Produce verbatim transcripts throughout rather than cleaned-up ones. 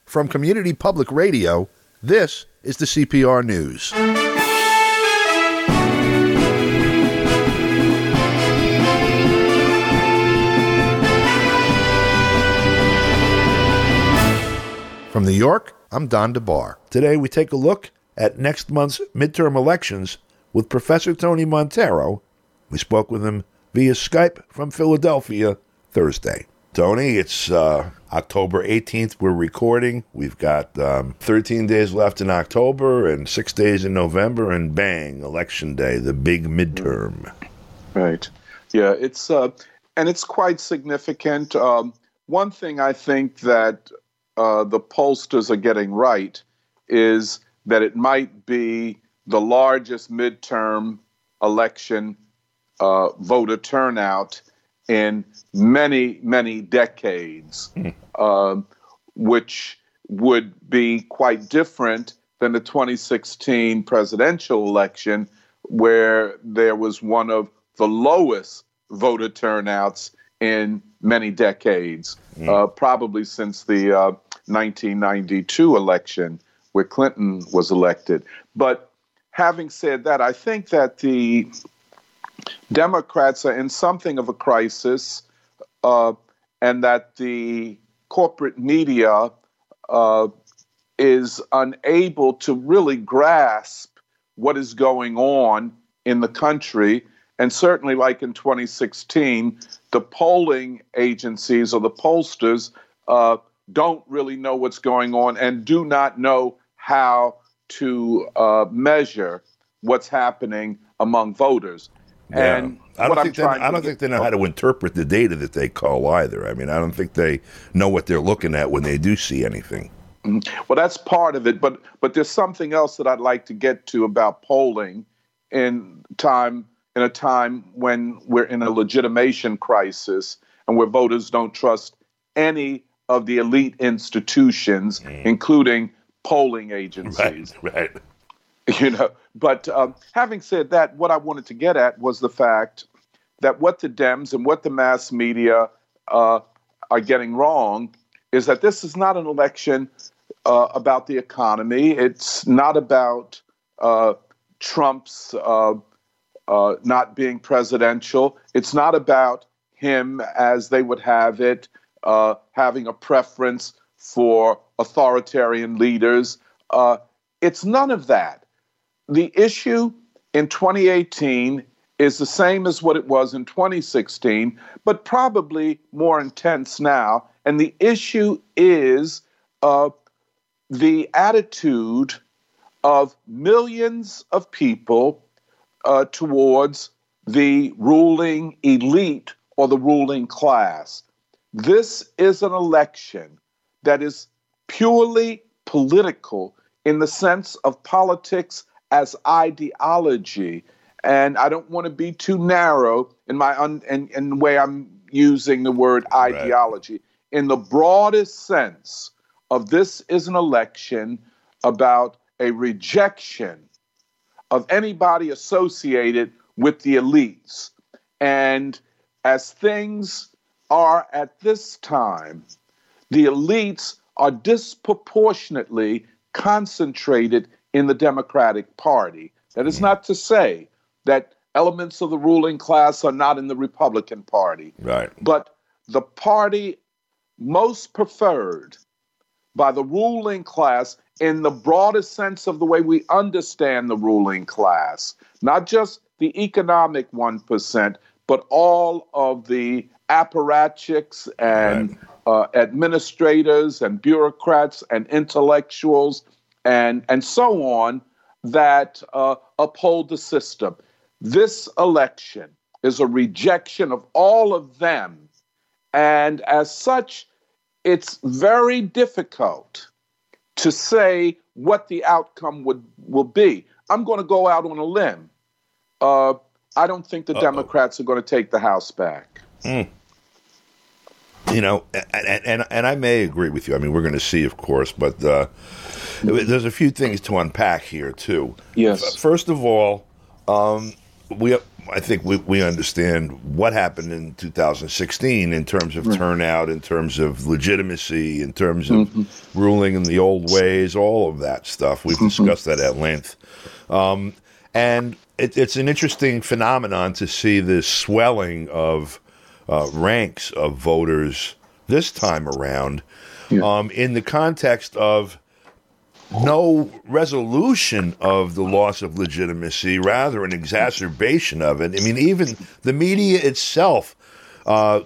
From Community Public Radio, this is the C P R News. From New York, I'm Don DeBar. Today we take a look at next month's midterm elections with Professor Tony Montero. We spoke with him via Skype from Philadelphia Thursday. Tony, it's uh, October eighteenth. We're recording. We've got um, thirteen days left in October and six days in November, and bang, Election Day, the big midterm. Right. Yeah, it's uh, and it's quite significant. Um, one thing I think that uh, the pollsters are getting right is that it might be the largest midterm election uh, voter turnout in many, many decades, mm. uh, which would be quite different than the twenty sixteen presidential election, where there was one of the lowest voter turnouts in many decades, mm. uh, probably since the uh, nineteen ninety-two election, where Clinton was elected. But having said that, I think that the Democrats are in something of a crisis, uh, and that the corporate media uh, is unable to really grasp what is going on in the country. And certainly, like in twenty sixteen, the polling agencies or the pollsters uh, don't really know what's going on and do not know how to uh, measure what's happening among voters. Yeah. And I don't, think they, I don't get, think they know how to interpret the data that they call either. I mean, I don't think they know what they're looking at when they do see anything. Well, that's part of it, but but there's something else that I'd like to get to about polling in time in a time when we're in a legitimation crisis and where voters don't trust any of the elite institutions, mm. including polling agencies. Right, right. You know, but um, having said that, what I wanted to get at was the fact that what the Dems and what the mass media uh, are getting wrong is that this is not an election uh, about the economy. It's not about uh, Trump's uh, uh, not being presidential. It's not about him, as they would have it, uh, having a preference for authoritarian leaders. Uh, it's none of that. The issue in twenty eighteen is the same as what it was in twenty sixteen, but probably more intense now. And the issue is uh, the attitude of millions of people uh, towards the ruling elite or the ruling class. This is an election that is purely political in the sense of politics as ideology. And I don't want to be too narrow in my un- in, in the way I'm using the word ideology. Right. In the broadest sense of this is an election about a rejection of anybody associated with the elites. And as things are at this time, the elites are disproportionately concentrated in the Democratic Party. That is not to say that elements of the ruling class are not in the Republican Party. Right. But the party most preferred by the ruling class in the broadest sense of the way we understand the ruling class, not just the economic one percent, but all of the apparatchiks and right. uh, administrators and bureaucrats and intellectuals and and so on that uh, uphold the system. This election is a rejection of all of them. And as such, it's very difficult to say what the outcome would will be. I'm going to go out on a limb. Uh, I don't think the Uh-oh. Democrats are going to take the House back. Mm. You know, and, and and I may agree with you. I mean, we're going to see, of course, but uh, there's a few things to unpack here, too. Yes. First of all, um, we, I think we, we understand what happened in two thousand sixteen in terms of right. turnout, in terms of legitimacy, in terms of mm-hmm. ruling in the old ways, all of that stuff. We've mm-hmm. discussed that at length. Um, and it, it's an interesting phenomenon to see this swelling of uh, ranks of voters this time around yeah. um, in the context of no resolution of the loss of legitimacy, rather an exacerbation of it. I mean, even the media itself uh,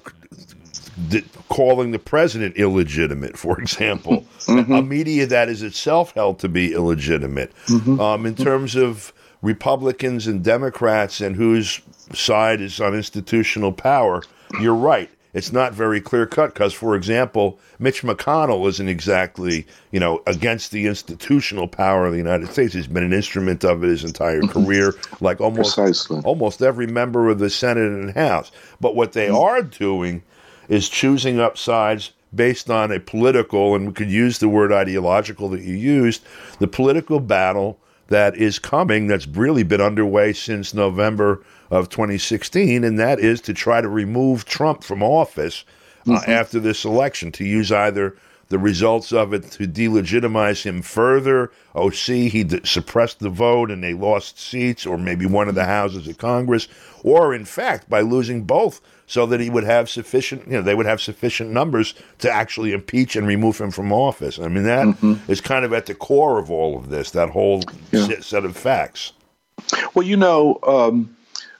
th- calling the president illegitimate, for example, mm-hmm. a media that is itself held to be illegitimate. Mm-hmm. Um, in terms of Republicans and Democrats and whose side is on institutional power, you're right. It's not very clear-cut because, for example, Mitch McConnell isn't exactly, you know, against the institutional power of the United States. He's been an instrument of it his entire career, like almost Precisely. almost every member of the Senate and House. But what they are doing is choosing up sides based on a political, and we could use the word ideological that you used, the political battle that is coming, that's really been underway since November of twenty sixteen, and that is to try to remove Trump from office uh, mm-hmm. after this election, to use either the results of it to delegitimize him further. Oh, see, he d- suppressed the vote and they lost seats, or maybe one of the houses of Congress, or in fact, by losing both, so that he would have sufficient, you know, they would have sufficient numbers to actually impeach and remove him from office. I mean, that mm-hmm. is kind of at the core of all of this, that whole yeah. set, set of facts. Well, you know, um,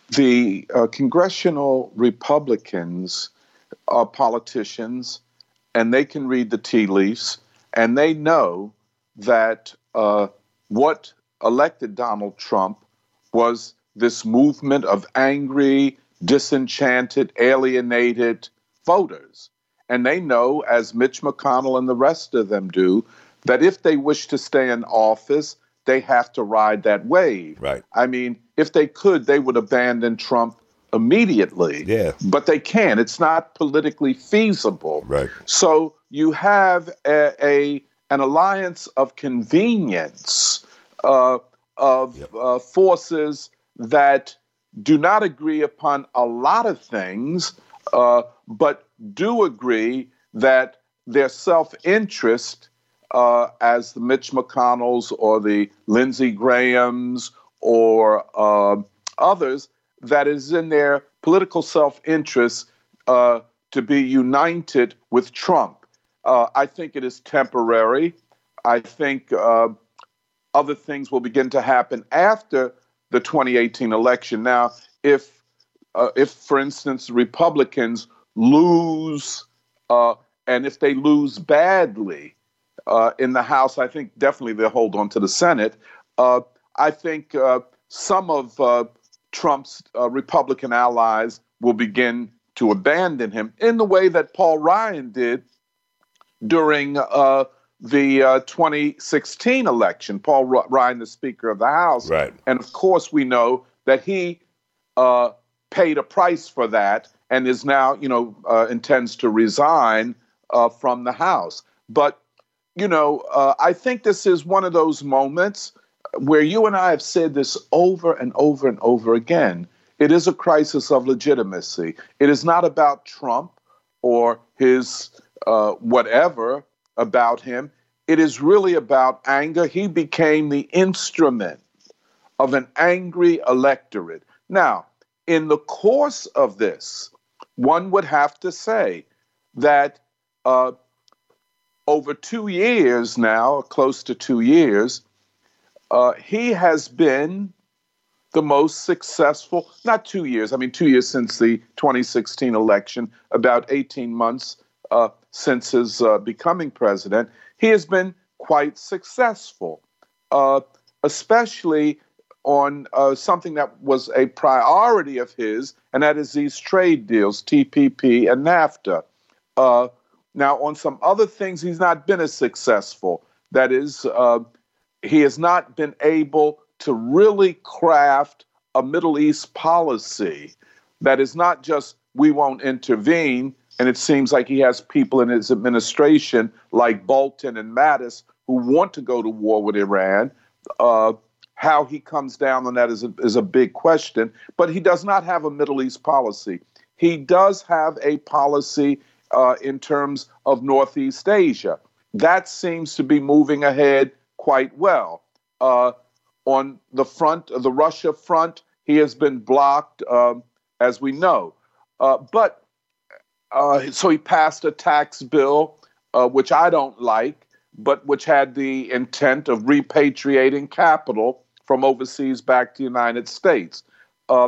the uh, congressional Republicans are politicians, and they can read the tea leaves, and they know that uh, what elected Donald Trump was this movement of angry, disenchanted, alienated voters. And they know, as Mitch McConnell and the rest of them do, that if they wish to stay in office, they have to ride that wave. Right. I mean, if they could, they would abandon Trump immediately. Yeah. But they can't. It's not politically feasible. Right. So you have a, a an alliance of convenience uh, of yep. uh, forces that do not agree upon a lot of things, uh, but do agree that their self-interest, uh, as the Mitch McConnells or the Lindsey Grahams or uh, others, that is in their political self-interest uh, to be united with Trump. Uh, I think it is temporary. I think uh, other things will begin to happen after the twenty eighteen election. Now, if, uh, if for instance, Republicans lose, uh, and if they lose badly uh, in the House, I think definitely they'll hold on to the Senate. Uh, I think uh, some of uh, Trump's uh, Republican allies will begin to abandon him in the way that Paul Ryan did during uh, the uh, twenty sixteen election. Paul R- Ryan, the Speaker of the House. Right. And of course, we know that he uh, paid a price for that and is now, you know, uh, intends to resign uh, from the House. But, you know, uh, I think this is one of those moments where you and I have said this over and over and over again. It is a crisis of legitimacy. It is not about Trump or his uh, whatever about him. It is really about anger. He became the instrument of an angry electorate. Now, in the course of this, one would have to say that uh, over two years now, close to two years, uh, he has been the most successful, not two years, I mean, two years since the twenty sixteen election, about eighteen months uh, since his uh, becoming president, he has been quite successful, uh, especially on uh, something that was a priority of his, and that is these trade deals, T P P and NAFTA. Uh, now, on some other things, he's not been as successful. That is, uh, he has not been able to really craft a Middle East policy that is not just, we won't intervene, and it seems like he has people in his administration like Bolton and Mattis who want to go to war with Iran. Uh, how he comes down on that is a, is a big question. But he does not have a Middle East policy. He does have a policy uh, in terms of Northeast Asia. That seems to be moving ahead quite well. Uh, on the front, the Russia front, he has been blocked, um, as we know. Uh, but uh, so he passed a tax bill, uh, which I don't like, but which had the intent of repatriating capital from overseas back to the United States. Uh,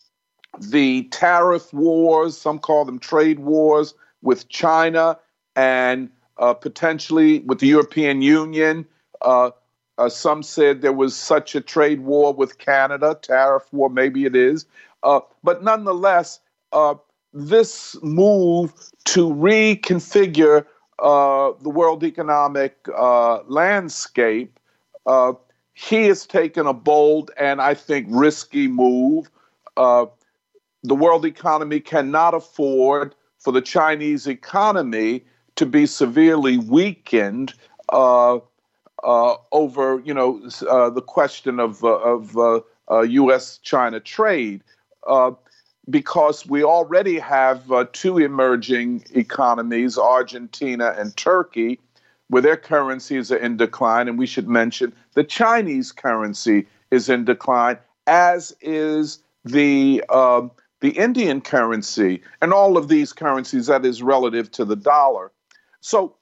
the tariff wars, some call them trade wars, with China and uh, potentially with the European Union. Uh, uh, some said there was such a trade war with Canada, tariff war, maybe it is. Uh, but nonetheless, uh, this move to reconfigure uh, the world economic uh, landscape, uh, he has taken a bold and I think risky move. Uh, the world economy cannot afford for the Chinese economy to be severely weakened uh, uh, over, you know, uh, the question of uh, of uh, uh, U S China trade, uh, because we already have uh, two emerging economies, Argentina and Turkey, where their currencies are in decline, and we should mention the Chinese currency is in decline, as is the um, the Indian currency, and all of these currencies that is relative to the dollar. So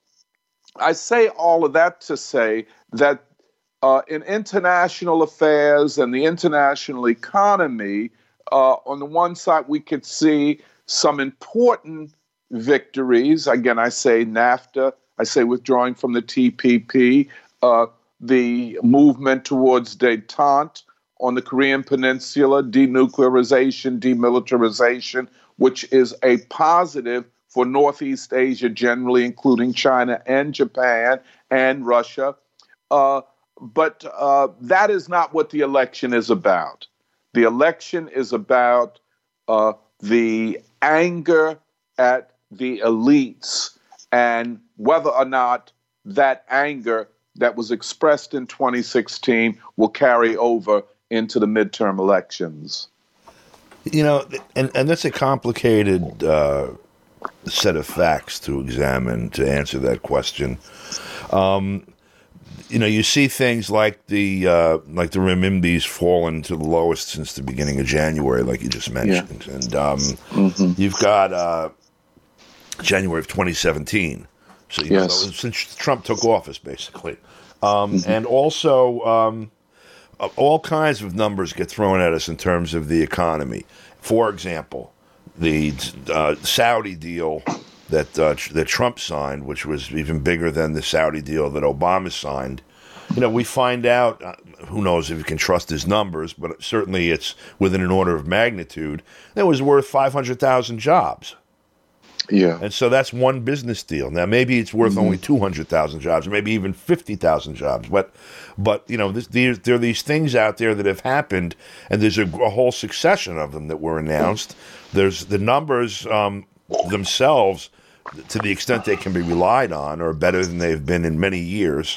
I say all of that to say that uh, in international affairs and the international economy, uh, on the one side, we could see some important victories. Again, I say NAFTA, I say withdrawing from the T P P, uh, the movement towards détente on the Korean Peninsula, denuclearization, demilitarization, which is a positive for Northeast Asia generally, including China and Japan and Russia. Uh, but uh, that is not what the election is about. The election is about uh, the anger at the elites and whether or not that anger that was expressed in twenty sixteen will carry over into the midterm elections. You know, and, and that's a complicated uh, set of facts to examine to answer that question. Um, you know, you see things like the uh, like the renminbi's fallen to the lowest since the beginning of January, like you just mentioned, yeah. and um, mm-hmm. you've got uh, January of twenty seventeen. So you yes. know, since Trump took office, basically, um, mm-hmm. and also. Um, All kinds of numbers get thrown at us in terms of the economy. For example, the uh, Saudi deal that uh, that Trump signed, which was even bigger than the Saudi deal that Obama signed. You know, we find out, uh, who knows if you can trust his numbers, but certainly it's within an order of magnitude. That was worth five hundred thousand jobs. Yeah. And so that's one business deal. Now, maybe it's worth mm-hmm. only two hundred thousand jobs, or maybe even fifty thousand jobs. But, but you know, this, there, there are these things out there that have happened, and there's a, a whole succession of them that were announced. There's the numbers um, themselves, to the extent they can be relied on, are better than they've been in many years.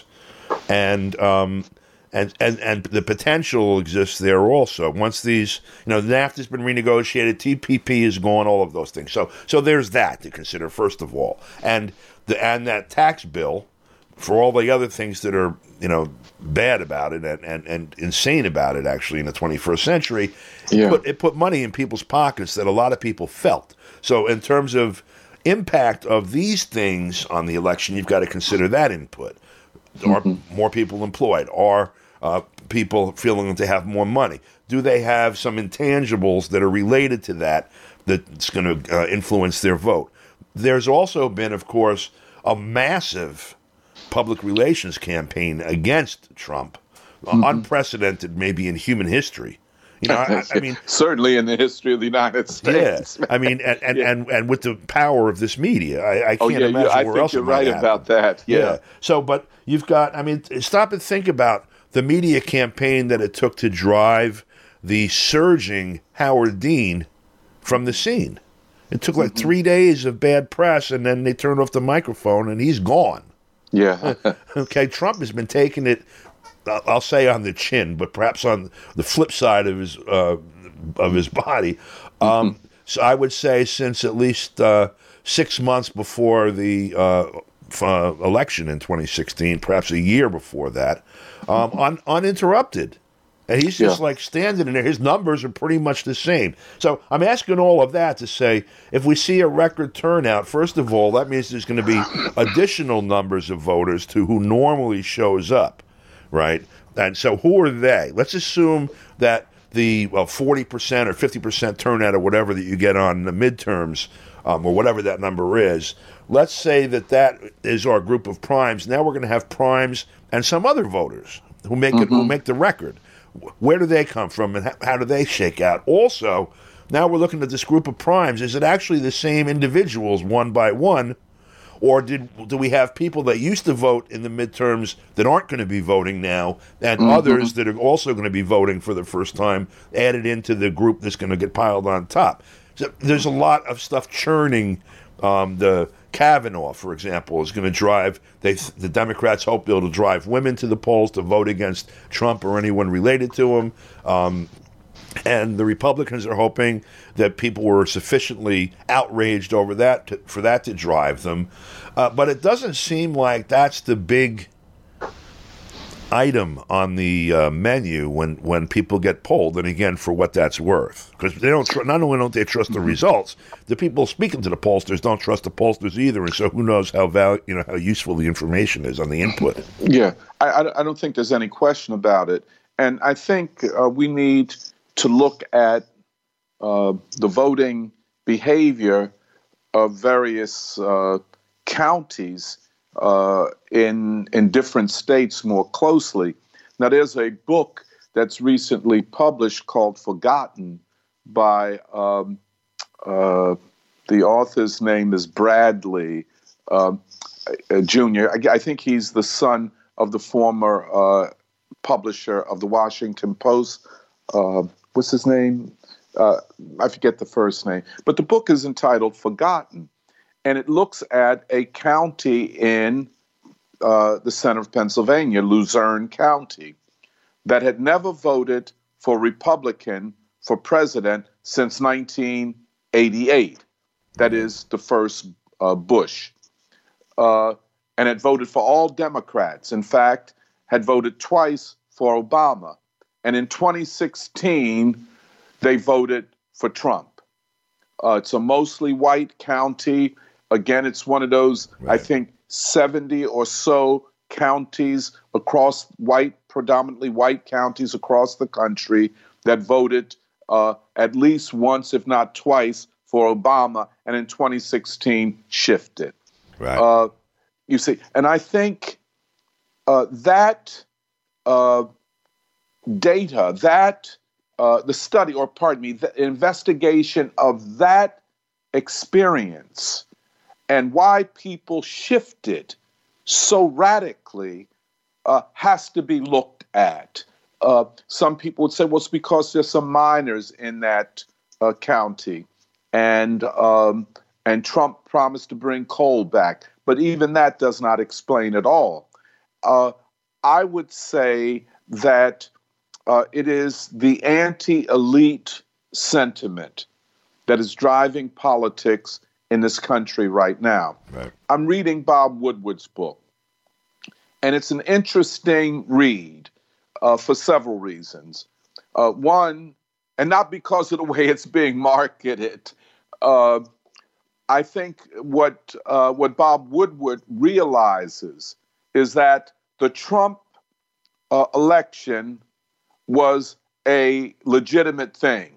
And um, and, and and the potential exists there also. Once these, you know, NAFTA's been renegotiated, T P P is gone, all of those things. So so there's that to consider first of all, and the and that tax bill, for all the other things that are, you know, bad about it and, and, and insane about it actually in the twenty-first century, yeah. it, put, it put money in people's pockets that a lot of people felt. So in terms of impact of these things on the election, you've got to consider that input. Are mm-hmm. more people employed? Are uh, people feeling that they have more money? Do they have some intangibles that are related to that that's going to uh, influence their vote? There's also been, of course, a massive public relations campaign against Trump, mm-hmm. uh, unprecedented maybe in human history. You know, I, I mean, certainly in the history of the United States. Yeah, I mean, and and, yeah. and, and with the power of this media, I, I can't oh, yeah, imagine yeah, I where think else you're it might right happen. about that. Yeah. yeah. So, but you've got. I mean, stop and think about the media campaign that it took to drive the surging Howard Dean from the scene. It took like mm-hmm. three days of bad press, and then they turned off the microphone, and he's gone. Yeah. Okay, Trump has been taking it I'll say on the chin, but perhaps on the flip side of his uh, of his body. Um, mm-hmm. So I would say since at least uh, six months before the uh, uh, election in twenty sixteen, perhaps a year before that, um, un- uninterrupted. And he's just yeah. like standing in there. His numbers are pretty much the same. So I'm asking all of that to say, if we see a record turnout, first of all, that means there's going to be additional numbers of voters to who normally shows up, right? And so who are they? Let's assume that the well, forty percent or fifty percent turnout or whatever that you get on the midterms, um, or whatever that number is, let's say that that is our group of primes. Now we're going to have primes and some other voters who make mm-hmm. it, who make the record. Where do they come from, and how do they shake out? Also, now we're looking at this group of primes. Is it actually the same individuals one by one, or did do we have people that used to vote in the midterms that aren't going to be voting now, and mm-hmm. others that are also going to be voting for the first time added into the group that's going to get piled on top? So there's a lot of stuff churning. Um, the Kavanaugh, for example, is going to drive, they, the Democrats hope it'll drive women to the polls to vote against Trump or anyone related to him. Um, and the Republicans are hoping that people were sufficiently outraged over that to, for that to drive them. Uh, but it doesn't seem like that's the big item on the uh, menu when, when people get polled, and again, for what that's worth. Because they don't tr- not only don't they trust the results, the people speaking to the pollsters don't trust the pollsters either, and so who knows how val- you know how useful the information is on the input. Yeah, I, I don't think there's any question about it, and I think uh, we need to look at uh, the voting behavior of various uh, counties Uh, in in different states more closely. Now, there's a book that's recently published called Forgotten by um, uh, the author's name is Bradley uh, Junior I, I think he's the son of the former uh, publisher of the Washington Post. Uh, what's his name? Uh, I forget the first name. But the book is entitled Forgotten. And it looks at a county in uh, the center of Pennsylvania, Luzerne County, that had never voted for Republican for president since nineteen eighty-eight. That is the first uh, Bush. Uh, and had voted for all Democrats. In fact, had voted twice for Obama. And in twenty sixteen, they voted for Trump. Uh, it's a mostly white county. Again, it's one of those, right. I think, seventy or so counties across white, predominantly white counties across the country that voted uh, at least once, if not twice, for Obama, and in twenty sixteen shifted. Right. Uh, you see, and I think uh, that uh, data, that uh, the study, or pardon me, the investigation of that experience and why people shifted so radically uh, has to be looked at. Uh, some people would say, well, it's because there's some minors in that uh, county, and um, and Trump promised to bring coal back. But even that does not explain it all. Uh, I would say that uh, it is the anti-elite sentiment that is driving politics in this country right now. Right. I'm reading Bob Woodward's book, and it's an interesting read uh, for several reasons. Uh, one, and not because of the way it's being marketed, uh, I think what uh, what Bob Woodward realizes is that the Trump uh, election was a legitimate thing,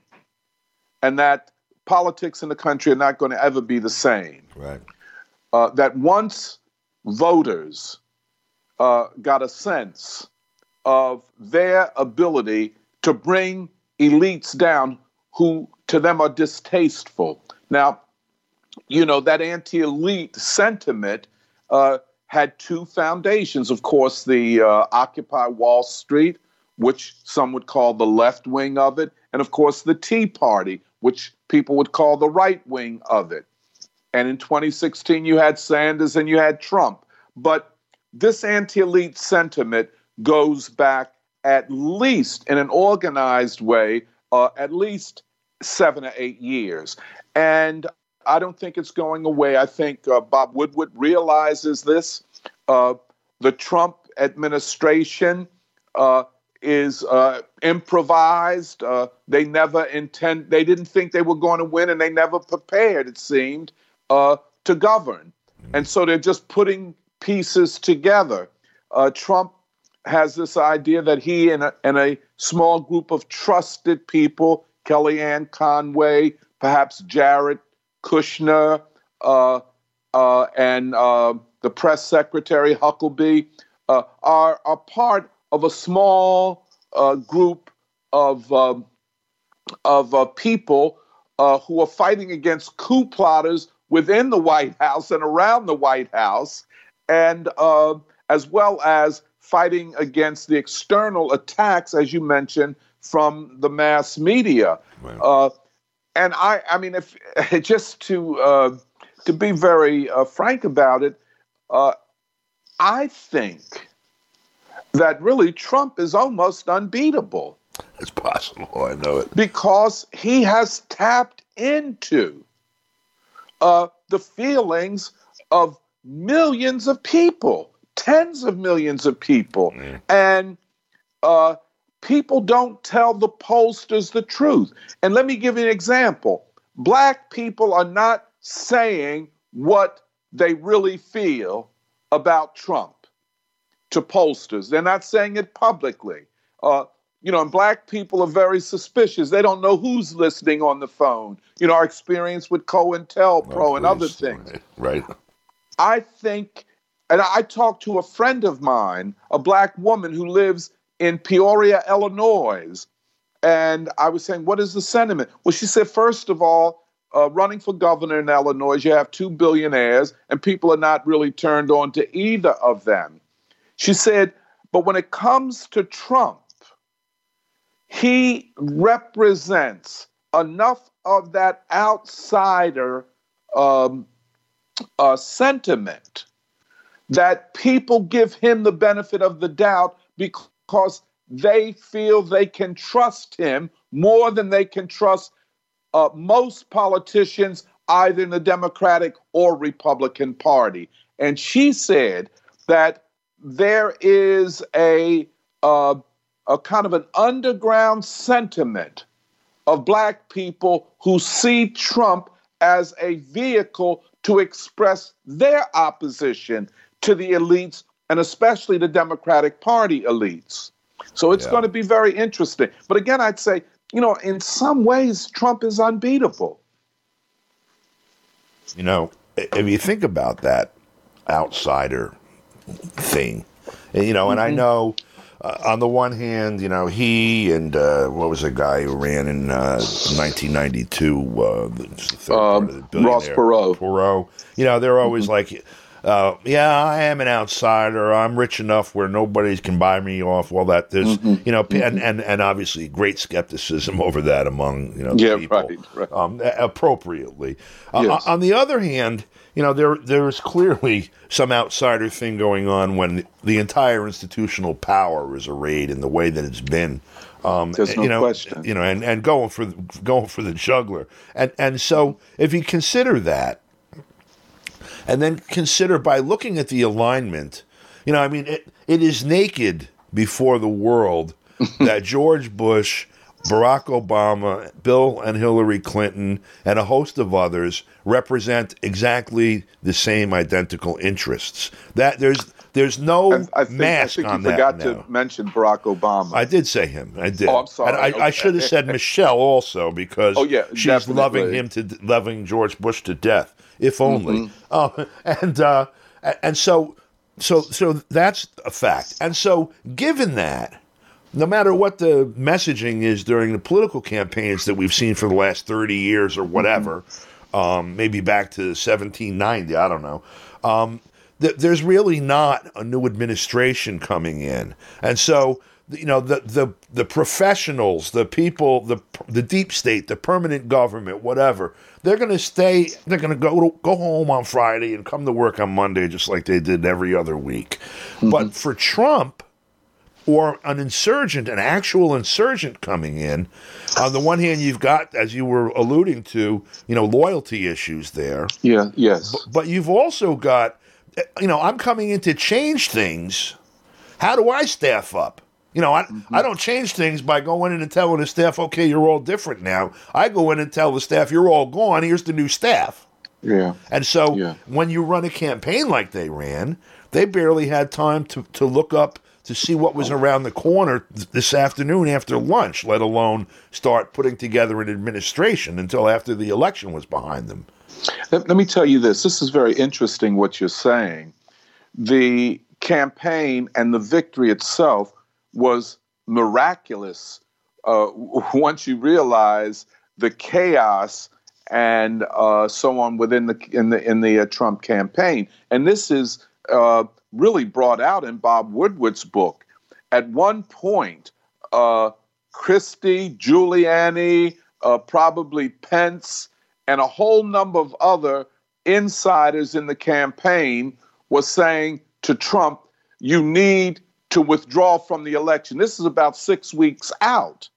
and that politics in the country are not going to ever be the same. Right. Uh, that once voters uh, got a sense of their ability to bring elites down who to them are distasteful. Now, you know, that anti-elite sentiment uh, had two foundations. Of course, the uh, Occupy Wall Street, which some would call the left wing of it, and of course the Tea Party, which people would call the right wing of it. And in twenty sixteen, you had Sanders and you had Trump. But this anti-elite sentiment goes back at least in an organized way, uh, at least seven or eight years. And I don't think it's going away. I think uh, Bob Woodward realizes this. Uh, the Trump administration uh, is uh, improvised. Uh, they never intend, they didn't think they were going to win, and they never prepared, it seemed, uh, to govern. And so they're just putting pieces together. Uh, Trump has this idea that he and a, and a small group of trusted people, Kellyanne Conway, perhaps Jared Kushner, uh, uh, and uh, the press secretary Huckabee, uh, are, are part of a small uh, group of, um, of uh, people uh, who are fighting against coup plotters within the White House and around the White House, and uh, as well as fighting against the external attacks, as you mentioned, from the mass media. Right. Uh, and I, I mean, if just to uh, to be very uh, frank about it, uh, I think that really Trump is almost unbeatable. It's possible. I know it. Because he has tapped into uh, the feelings of millions of people, tens of millions of people. Mm. And uh, people don't tell the pollsters the truth. And let me give you an example. Black people are not saying what they really feel about Trump to pollsters. They're not saying it publicly. Uh, you know, and black people are very suspicious. They don't know who's listening on the phone. You know, our experience with COINTELPRO oh, and other things. Right. I think, and I talked to a friend of mine, a black woman who lives in Peoria, Illinois, and I was saying, what is the sentiment? Well, she said, first of all, uh, running for governor in Illinois, you have two billionaires, and people are not really turned on to either of them. She said, but when it comes to Trump, he represents enough of that outsider um, uh, sentiment that people give him the benefit of the doubt because they feel they can trust him more than they can trust uh, most politicians, either in the Democratic or Republican Party. And she said that there is a uh, a kind of an underground sentiment of black people who see Trump as a vehicle to express their opposition to the elites, and especially the Democratic Party elites. So it's yeah. going to be very interesting. But again, I'd say, you know, in some ways, Trump is unbeatable. You know, if you think about that outsider thing, you know, and mm-hmm. I know uh, on the one hand, you know, he and uh, what was the guy who ran in uh, nineteen ninety-two, uh, the third um, part of the Ross Perot. Perot. You know, they're always mm-hmm. like, uh, yeah, I am an outsider. I'm rich enough where nobody can buy me off. Well, that there's, mm-hmm. you know, mm-hmm. and, and, and obviously great skepticism over that among, you know, yeah, people right, right. Um, appropriately. Uh, yes. On the other hand, you know, there there's clearly some outsider thing going on when the entire institutional power is arrayed in the way that it's been. Um, There's no you know, question. You know, and, and going for going for the juggler, and and so if you consider that, and then consider by looking at the alignment, you know, I mean, it, it is naked before the world that George Bush, Barack Obama, Bill and Hillary Clinton, and a host of others represent exactly the same identical interests. That there's there's no I, I think, mask I think on you that. forgot now. to mention Barack Obama. I did say him. I did. Oh, I'm sorry. And I, okay. I should have said Michelle also because oh, yeah, she's definitely. loving him to loving George Bush to death, if only. Mm-hmm. Uh, and uh, and so so so that's a fact. And so given that, no matter what the messaging is during the political campaigns that we've seen for the last thirty years or whatever, mm-hmm. um, maybe back to seventeen ninety, I don't know, um, th- there's really not a new administration coming in. And so, you know, the the, the professionals, the people, the the deep state, the permanent government, whatever, they're going to stay, they're going to go go home on Friday and come to work on Monday just like they did every other week. Mm-hmm. But for Trump, or an insurgent, an actual insurgent coming in. On the one hand, you've got, as you were alluding to, you know, loyalty issues there. Yeah, yes. But, but you've also got, you know, I'm coming in to change things. How do I staff up? You know, I, mm-hmm. I don't change things by going in and telling the staff, okay, you're all different now. I go in and tell the staff, you're all gone. Here's the new staff. Yeah. And so yeah. when you run a campaign like they ran, they barely had time to, to look up to see what was around the corner th- this afternoon after lunch, let alone start putting together an administration until after the election was behind them. Let, let me tell you this. This is very interesting what you're saying. The campaign and the victory itself was miraculous uh, once you realize the chaos and uh, so on within the in the in the uh, Trump campaign. And this is uh, really brought out in Bob Woodward's book. At one point, uh, Christie, Giuliani, uh, probably Pence, and a whole number of other insiders in the campaign was saying to Trump, you need to withdraw from the election. This is about six weeks out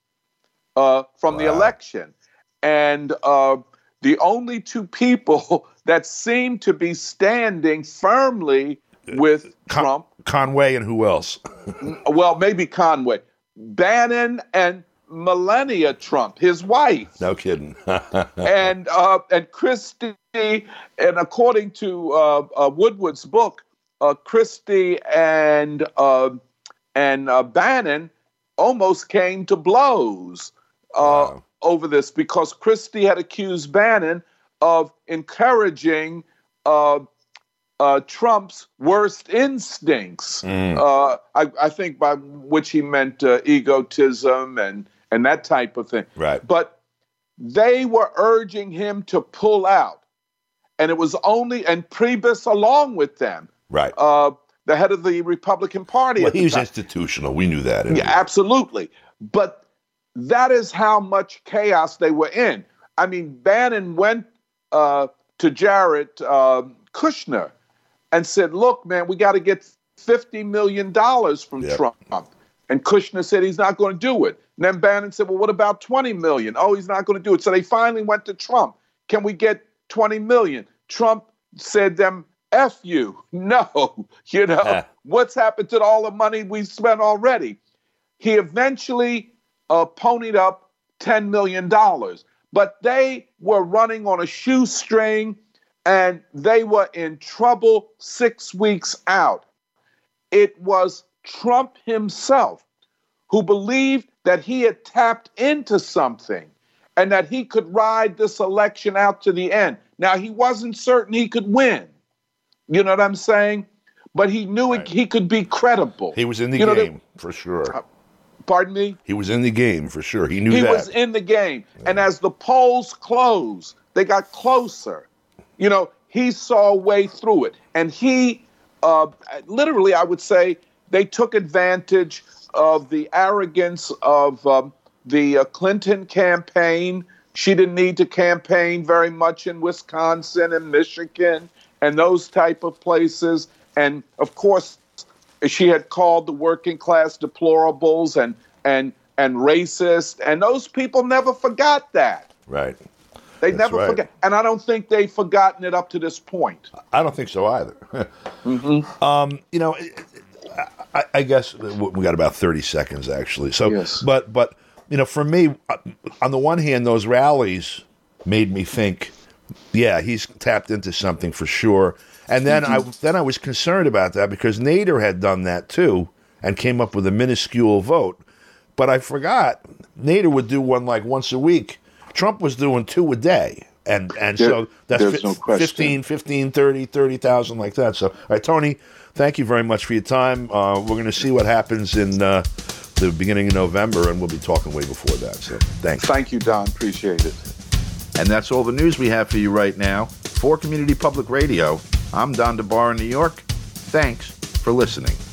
uh, from wow. the election. And uh, the only two people that seem to be standing firmly with Con- Trump. Conway and who else? Well, maybe Conway. Bannon and Melania Trump, his wife. No kidding. and uh, and Christie, and according to uh, uh, Woodward's book, uh, Christie and uh, and uh, Bannon almost came to blows uh, wow. over this because Christie had accused Bannon of encouraging uh, uh, Trump's worst instincts. Mm. Uh, I, I think by which he meant uh, egotism and and that type of thing. Right. But they were urging him to pull out. And it was only, and Priebus along with them. Right. Uh, the head of the Republican Party. Well, he's institutional. We knew that. Yeah, absolutely. But that is how much chaos they were in. I mean, Bannon went uh, to Jared uh, Kushner and said, look, man, we got to get fifty million dollars from yep. Trump. And Kushner said he's not going to do it. And then Bannon said, well, what about twenty million dollars? Oh, he's not going to do it. So they finally went to Trump. Can we get twenty million dollars? Trump said them, F you. No. You know, uh. what's happened to all the money we spent already? He eventually uh, ponied up ten million dollars. But they were running on a shoestring, and they were in trouble six weeks out. It was Trump himself who believed that he had tapped into something and that he could ride this election out to the end. Now, he wasn't certain he could win. You know what I'm saying? But he knew right. he, he could be credible. He was in the you game, know, for sure. Uh, pardon me? He was in the game, for sure. He knew he that. He was in the game. Yeah. And as the polls closed, they got closer. You know, he saw a way through it. And he, uh, literally, I would say, they took advantage of the arrogance of um, the uh, Clinton campaign. She didn't need to campaign very much in Wisconsin and Michigan and those type of places. And, of course, she had called the working class deplorables and and and racist. And those people never forgot that. Right. They That's never right. forgot. And I don't think they've forgotten it up to this point. I don't think so either. mm-hmm. um, you know, I, I guess we got about thirty seconds, actually. So, yes. but, but you know, for me, on the one hand, those rallies made me think, yeah, he's tapped into something for sure. And then mm-hmm. I then I was concerned about that because Nader had done that too and came up with a minuscule vote. But I forgot Nader would do one like once a week. Trump was doing two a day. And and there, so that's fi- no fifteen, fifteen, thirty, thirty thousand like that. So, all right, Tony, thank you very much for your time. Uh, we're going to see what happens in uh, the beginning of November, and we'll be talking way before that. So thanks. Thank you, Don. Appreciate it. And that's all the news we have for you right now. For Community Public Radio, I'm Don DeBar in New York. Thanks for listening.